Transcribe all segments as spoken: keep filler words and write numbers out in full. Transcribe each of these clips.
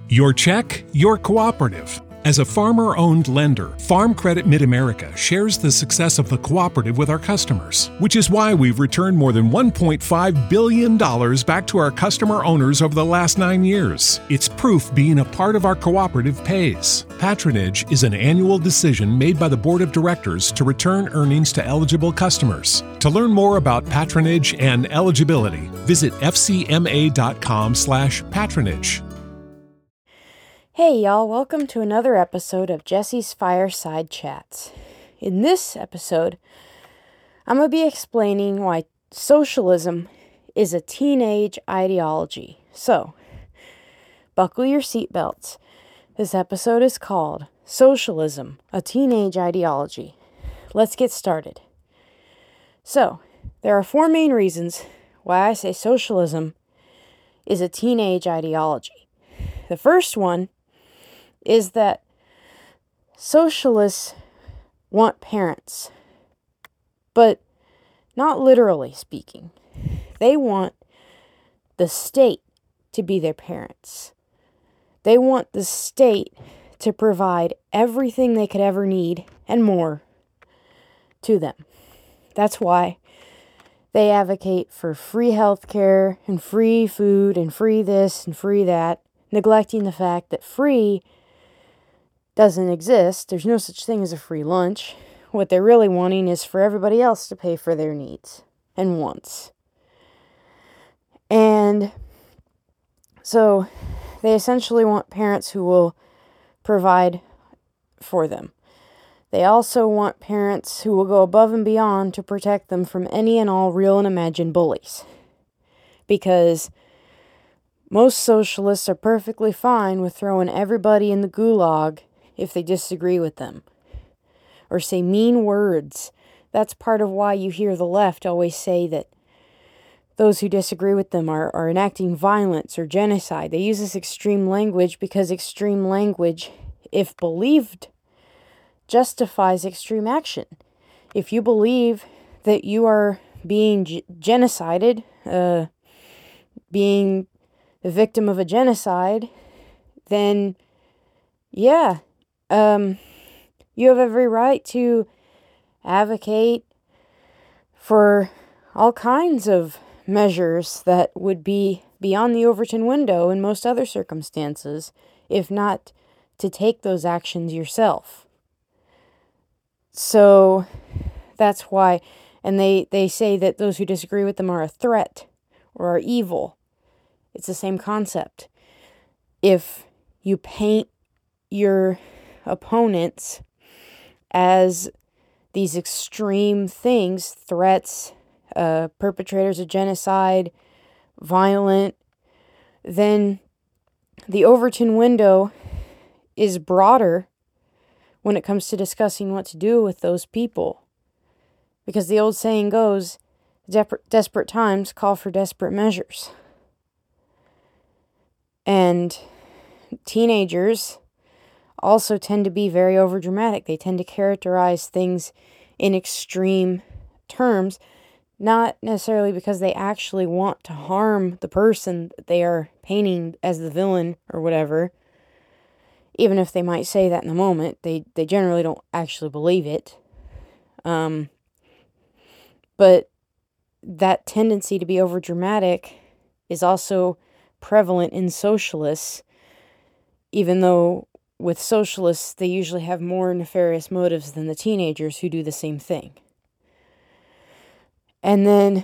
Your check, your cooperative. As a farmer-owned lender, Farm Credit Mid-America shares the success of the cooperative with our customers, which is why we've returned more than one point five billion dollars back to our customer owners over the last nine years. It's proof being a part of our cooperative pays. Patronage is an annual decision made by the Board of Directors to return earnings to eligible customers. To learn more about patronage and eligibility, visit f c m a dot com slash patronage. Hey y'all, welcome to another episode of Jesse's Fireside Chats. In this episode, I'm going to be explaining why socialism is a teenage ideology. So, buckle your seatbelts. This episode is called Socialism, a Teenage Ideology. Let's get started. So, there are four main reasons why I say socialism is a teenage ideology. The first one is that socialists want parents, but not literally speaking. They want the state to be their parents. They want the state to provide everything they could ever need and more to them. That's why they advocate for free healthcare and free food and free this and free that, neglecting the fact that free doesn't exist. There's no such thing as a free lunch. What they're really wanting is for everybody else to pay for their needs and wants. And so they essentially want parents who will provide for them. They also want parents who will go above and beyond to protect them from any and all real and imagined bullies. Because most socialists are perfectly fine with throwing everybody in the gulag if they disagree with them, or say mean words. That's part of why you hear the left always say that those who disagree with them are, are enacting violence or genocide. They use this extreme language because extreme language, if believed, justifies extreme action. If you believe that you are being g- genocided, uh, being the victim of a genocide, then yeah, Um, you have every right to advocate for all kinds of measures that would be beyond the Overton window in most other circumstances, if not to take those actions yourself. So that's why, and they, they say that those who disagree with them are a threat or are evil. It's the same concept. If you paint your opponents as these extreme things, threats, uh, perpetrators of genocide, violent, then the Overton window is broader when it comes to discussing what to do with those people. Because the old saying goes, Dep- desperate times call for desperate measures. And teenagers also tend to be very overdramatic. They tend to characterize things in extreme terms, not necessarily because they actually want to harm the person that they are painting as the villain or whatever. Even if they might say that in the moment, they, they generally don't actually believe it. Um, but that tendency to be overdramatic is also prevalent in socialists, even though with socialists, they usually have more nefarious motives than the teenagers who do the same thing. And then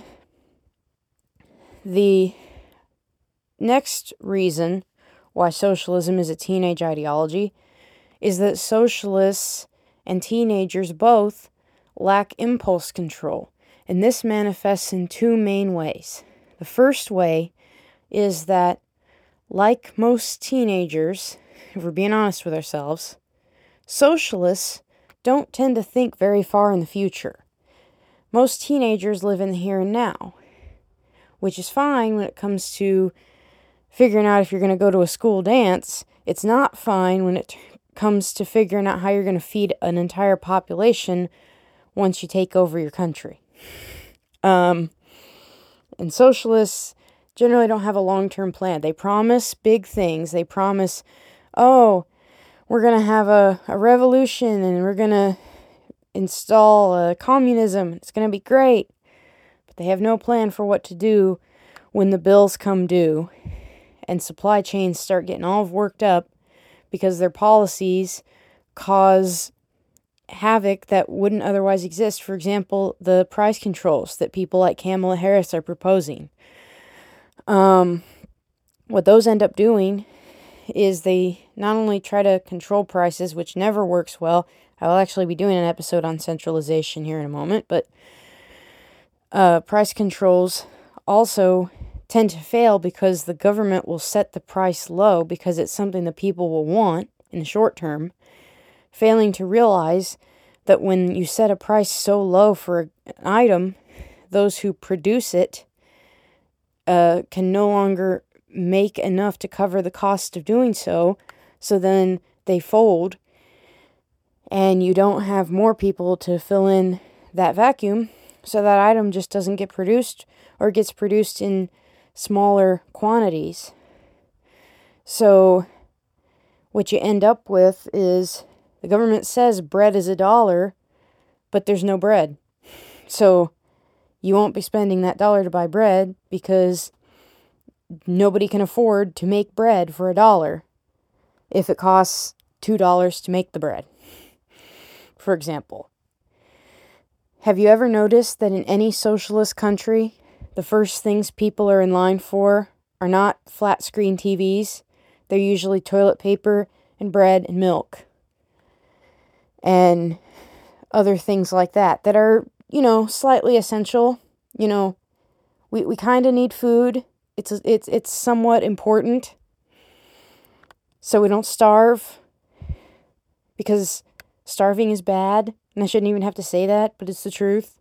the next reason why socialism is a teenage ideology is that socialists and teenagers both lack impulse control. And this manifests in two main ways. The first way is that, like most teenagers, if we're being honest with ourselves, socialists don't tend to think very far in the future. Most teenagers live in the here and now, which is fine when it comes to figuring out if you're going to go to a school dance. It's not fine when it t- comes to figuring out how you're going to feed an entire population once you take over your country. Um, and socialists generally don't have a long-term plan. They promise big things. They promise, oh, we're going to have a, a revolution and we're going to install uh, communism. It's going to be great. But they have no plan for what to do when the bills come due and supply chains start getting all worked up because their policies cause havoc that wouldn't otherwise exist. For example, the price controls that people like Kamala Harris are proposing. Um, what those end up doing is they not only try to control prices, which never works well. I will actually be doing an episode on centralization here in a moment, but uh, price controls also tend to fail because the government will set the price low because it's something the people will want in the short term, failing to realize that when you set a price so low for an item, those who produce it uh, can no longer make enough to cover the cost of doing so, so then they fold, and you don't have more people to fill in that vacuum, so that item just doesn't get produced, or gets produced in smaller quantities. So what you end up with is the government says bread is a dollar, but there's no bread. So you won't be spending that dollar to buy bread because nobody can afford to make bread for a dollar if it costs two dollars to make the bread, for example. Have you ever noticed that in any socialist country, the first things people are in line for are not flat screen T Vs? They're usually toilet paper and bread and milk and other things like that that are, you know, slightly essential. You know, we, we kind of need food. It's it's it's somewhat important so we don't starve, because starving is bad, and I shouldn't even have to say that, but it's the truth.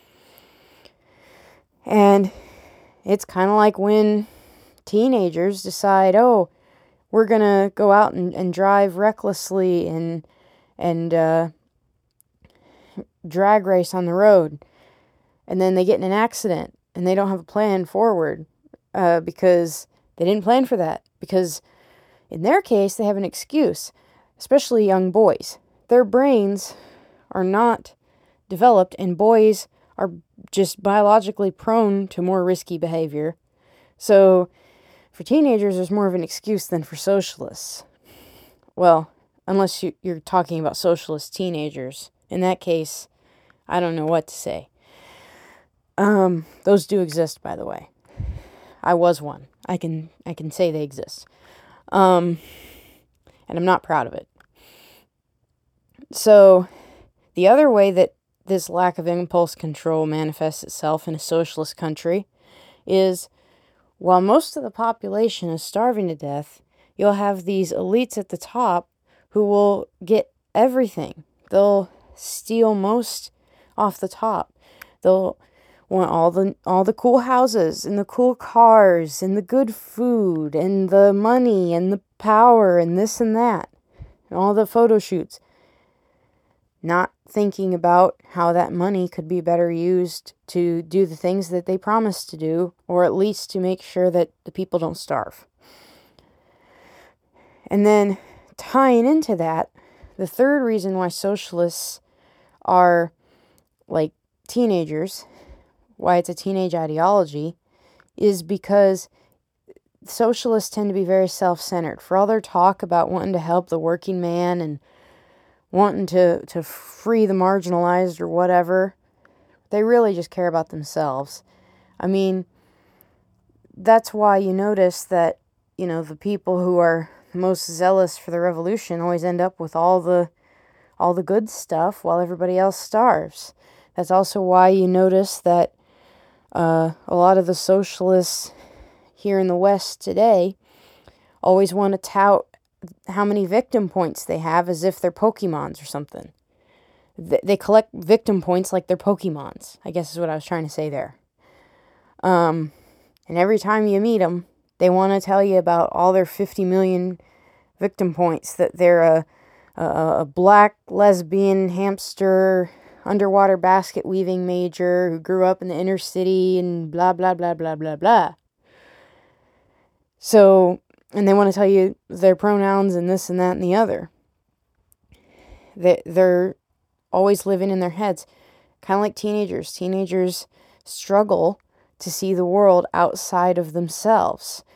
And it's kind of like when teenagers decide, oh, we're going to go out and, and drive recklessly and and uh, drag race on the road, and then they get in an accident, and they don't have a plan forward. Uh, because they didn't plan for that. Because in their case, they have an excuse, especially young boys. Their brains are not developed, and boys are just biologically prone to more risky behavior. So for teenagers, there's more of an excuse than for socialists. Well, unless you, you're talking about socialist teenagers. In that case, I don't know what to say. Um, those do exist, by the way. I was one. I can I can say they exist. Um, and I'm not proud of it. So, the other way that this lack of impulse control manifests itself in a socialist country is, while most of the population is starving to death, you'll have these elites at the top who will get everything. They'll steal most off the top. They'll want all the all the cool houses and the cool cars and the good food and the money and the power and this and that and all the photo shoots, not thinking about how that money could be better used to do the things that they promised to do, or at least to make sure that the people don't starve. And then tying into that, the third reason why socialists are like teenagers, why it's a teenage ideology, is because socialists tend to be very self-centered. For all their talk about wanting to help the working man and wanting to, to free the marginalized or whatever, they really just care about themselves. I mean, that's why you notice that, you know, the people who are most zealous for the revolution always end up with all the all the good stuff while everybody else starves. That's also why you notice that Uh, a lot of the socialists here in the West today always want to tout how many victim points they have as if they're Pokemons or something. Th- they collect victim points like they're Pokemons, I guess is what I was trying to say there. Um, and every time you meet them, they want to tell you about all their fifty million victim points, that they're a, a, a black lesbian hamster underwater basket weaving major who grew up in the inner city and blah, blah, blah, blah, blah, blah. So, and they want to tell you their pronouns and this and that and the other. They, they're always living in their heads. Kind of like teenagers. Teenagers struggle to see the world outside of themselves.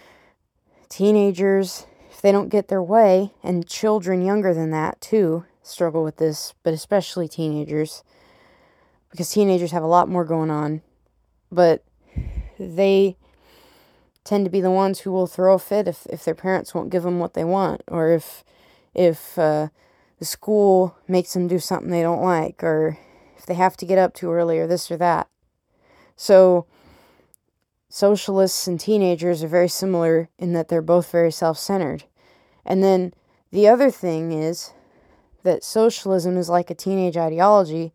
Teenagers, if they don't get their way, and children younger than that too, struggle with this, but especially teenagers, because teenagers have a lot more going on, but they tend to be the ones who will throw a fit if, if their parents won't give them what they want, or if if uh, the school makes them do something they don't like, or if they have to get up too early, or this or that. So socialists and teenagers are very similar in that they're both very self-centered. And then the other thing is that socialism is like a teenage ideology,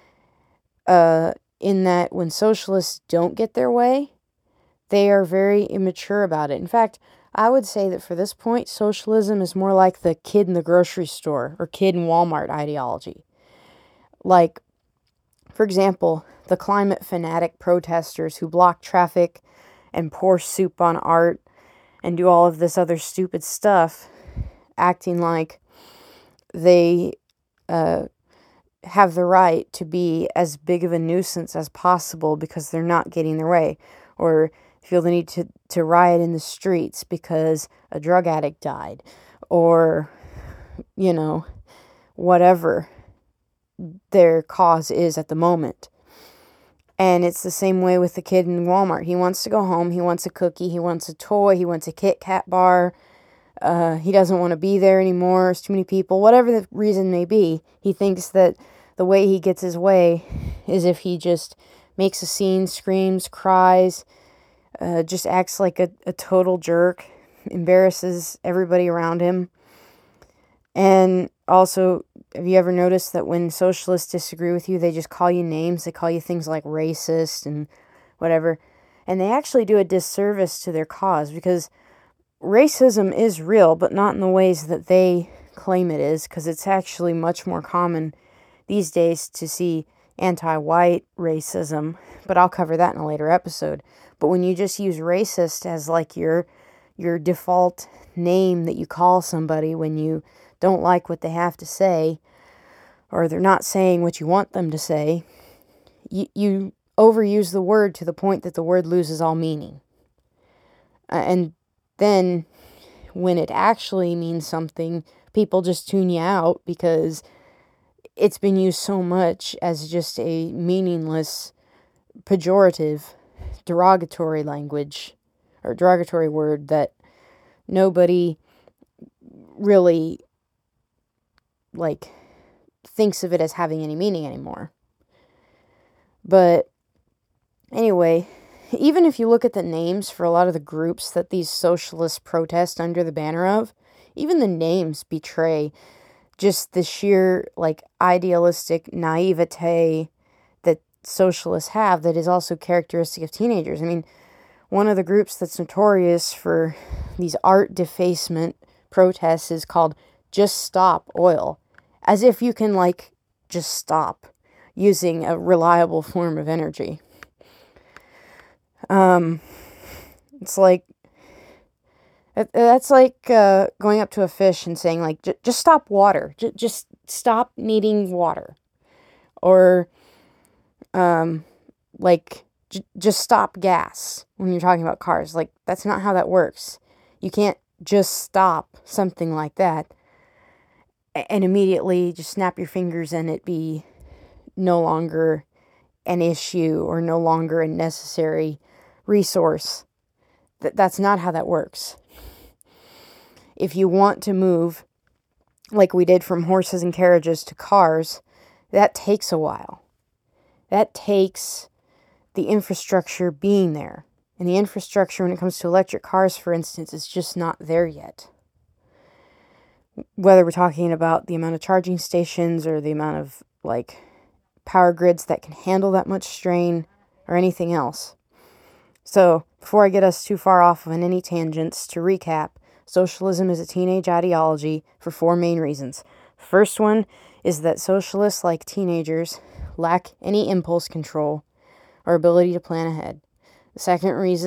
uh, in that when socialists don't get their way, they are very immature about it. In fact, I would say that for this point, socialism is more like the kid in the grocery store or kid in Walmart ideology. Like, for example, the climate fanatic protesters who block traffic and pour soup on art and do all of this other stupid stuff, acting like they uh, have the right to be as big of a nuisance as possible because they're not getting their way, or feel the need to, to riot in the streets because a drug addict died, or, you know, whatever their cause is at the moment. And it's the same way with the kid in Walmart. He wants to go home, he wants a cookie, he wants a toy, he wants a Kit Kat bar, uh, he doesn't want to be there anymore, there's too many people, whatever the reason may be. He thinks that the way he gets his way is if he just makes a scene, screams, cries, Uh, just acts like a, a total jerk, embarrasses everybody around him. And also, have you ever noticed that when socialists disagree with you, they just call you names? They call you things like racist and whatever. And they actually do a disservice to their cause, because racism is real, but not in the ways that they claim it is, because it's actually much more common these days to see anti-white racism, but I'll cover that in a later episode. But when you just use racist as like your your default name that you call somebody when you don't like what they have to say, or they're not saying what you want them to say, you, you overuse the word to the point that the word loses all meaning. Uh, and then when it actually means something, people just tune you out because it's been used so much as just a meaningless, pejorative, derogatory language or derogatory word that nobody really like thinks of it as having any meaning anymore. But anyway, even if you look at the names for a lot of the groups that these socialists protest under the banner of, even the names betray just the sheer like idealistic naivete that socialists have that is also characteristic of teenagers. I mean, one of the groups that's notorious for these art defacement protests is called Just Stop Oil, as if you can like just stop using a reliable form of energy. Um, it's like That's like uh, going up to a fish and saying, like, j- just stop water. J- just stop needing water. Or, um, like, j- just stop gas when you're talking about cars. Like, that's not how that works. You can't just stop something like that and immediately just snap your fingers and it be no longer an issue or no longer a necessary resource. Th- that's not how that works. If you want to move, like we did from horses and carriages to cars, that takes a while. That takes the infrastructure being there. And the infrastructure when it comes to electric cars, for instance, is just not there yet. Whether we're talking about the amount of charging stations or the amount of, like, power grids that can handle that much strain or anything else. So, before I get us too far off on any tangents, to recap, socialism is a teenage ideology for four main reasons. The first one is that socialists, like teenagers, lack any impulse control or ability to plan ahead. The second reason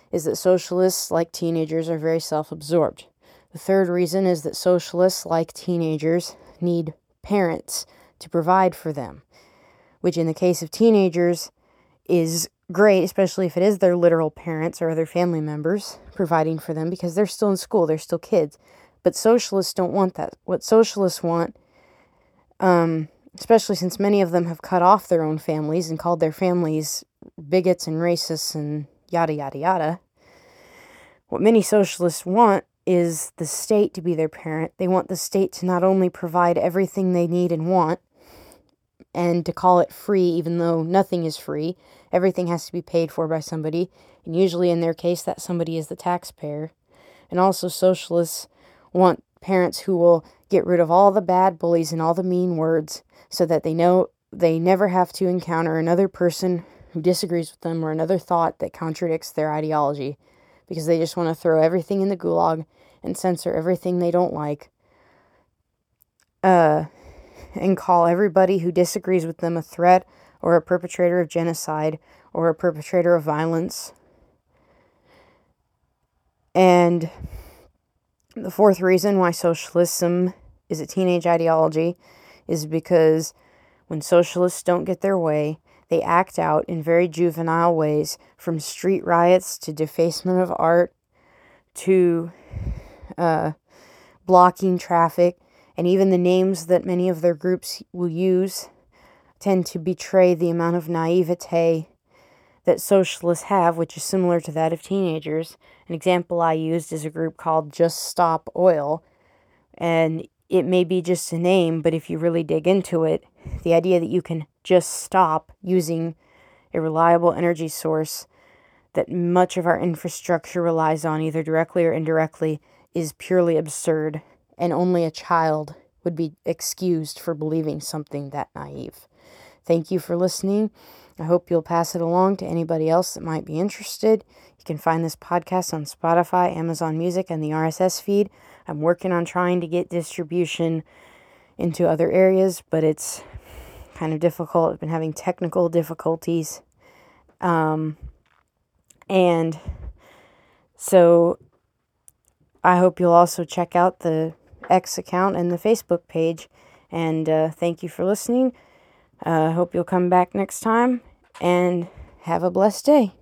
is that socialists, like teenagers, are very self-absorbed. The third reason is that socialists, like teenagers, need parents to provide for them, which in the case of teenagers is great, especially if it is their literal parents or other family members providing for them, because they're still in school, they're still kids. But socialists don't want that. What socialists want, um, especially since many of them have cut off their own families and called their families bigots and racists and yada, yada, yada. What many socialists want is the state to be their parent. They want the state to not only provide everything they need and want, and to call it free, even though nothing is free. Everything has to be paid for by somebody, and usually in their case, that somebody is the taxpayer. And also socialists want parents who will get rid of all the bad bullies and all the mean words so that they know they never have to encounter another person who disagrees with them or another thought that contradicts their ideology, because they just want to throw everything in the gulag and censor everything they don't like, uh, and call everybody who disagrees with them a threat or a perpetrator of genocide or a perpetrator of violence. And the fourth reason why socialism is a teenage ideology is because when socialists don't get their way, they act out in very juvenile ways, from street riots to defacement of art to uh, blocking traffic, and even the names that many of their groups will use tend to betray the amount of naivete that socialists have, which is similar to that of teenagers. An example I used is a group called Just Stop Oil, and it may be just a name, but if you really dig into it, the idea that you can just stop using a reliable energy source that much of our infrastructure relies on, either directly or indirectly, is purely absurd, and only a child would be excused for believing something that naive. Thank you for listening. I hope you'll pass it along to anybody else that might be interested. You can find this podcast on Spotify, Amazon Music, and the R S S feed. I'm working on trying to get distribution into other areas, but it's kind of difficult. I've been having technical difficulties. Um, and so I hope you'll also check out the X account and the Facebook page. And uh, thank you for listening. I uh, hope you'll come back next time, and have a blessed day.